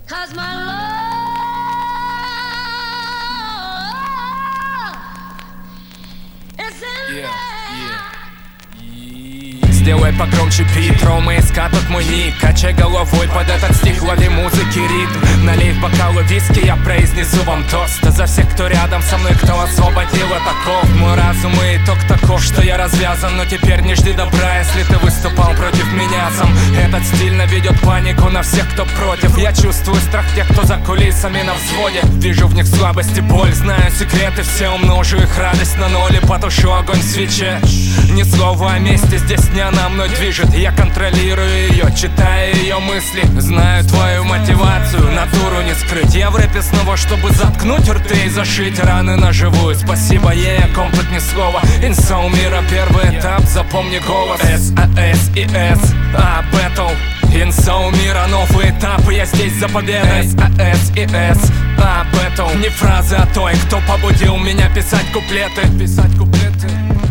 'Cause my love is in there. Сделай погромче бит, Рома СК, тут мой ник. Качай головой под этот стих, лови музыки ритм. Налей в бокалы виски, я произнесу вам тост за всех, кто рядом со мной, кто освободил от оков. Мой разум и итог таков, что я развязан. Но теперь не жди добра, если ты выступал против меня сам. Этот стиль наведет панику на всех, кто против. Я чувствую страх тех, кто за кулисами на взводе. Вижу в них слабость и боль, знаю секреты все, умножу их радость на ноль и потушу огонь в свече. Ни слова о месте, здесь не она мной движет. Я контролирую ее, читаю ее мысли. Знаю твою мотивацию, натуру не скрыть. Я в рэпе снова, чтобы заткнуть рты и зашить раны наживую. Спасибо ей, о ком тут ни слова. Инсоу мира, первый этап, запомни голос. САС и С, Бэтл. Инсоу мира, новый этап, и я здесь за победой. САС и С, Бэтл. Не фразы, а той, кто побудил меня писать куплеты.